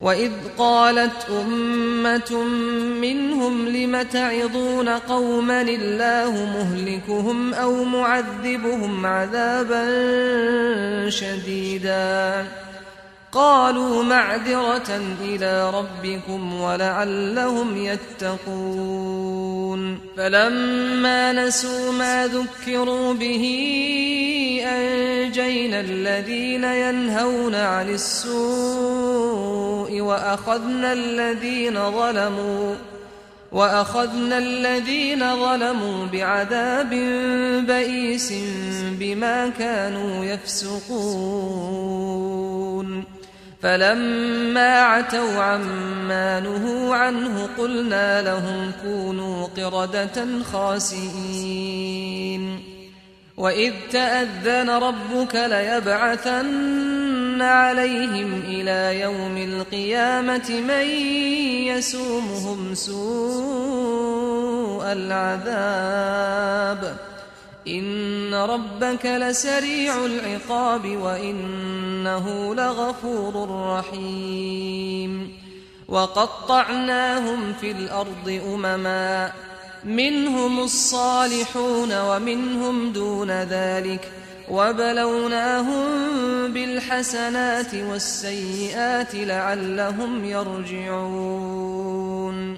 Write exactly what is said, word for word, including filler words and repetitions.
وإذ قالت أمة منهم لم تعظون قوما الله مهلكهم أو معذبهم عذابا شديدا قالوا معذرة إلى ربكم ولعلهم يتقون فلما نسوا ما ذكروا به أنجينا الذين ينهون عن السوء وأخذنا الذين ظلموا وأخذنا الذين ظلموا بعذاب بئيس بما كانوا يفسقون فلما عتوا عما نهوا عنه قلنا لهم كونوا قردة خاسئين وإذ تأذن ربك ليبعثن عليهم إلى يوم القيامة من يسومهم سوء العذاب إن ربك لسريع العقاب وإنه لغفور رحيم وقطعناهم في الأرض أمما منهم الصالحون ومنهم دون ذلك وبلوناهم بالحسنات والسيئات لعلهم يرجعون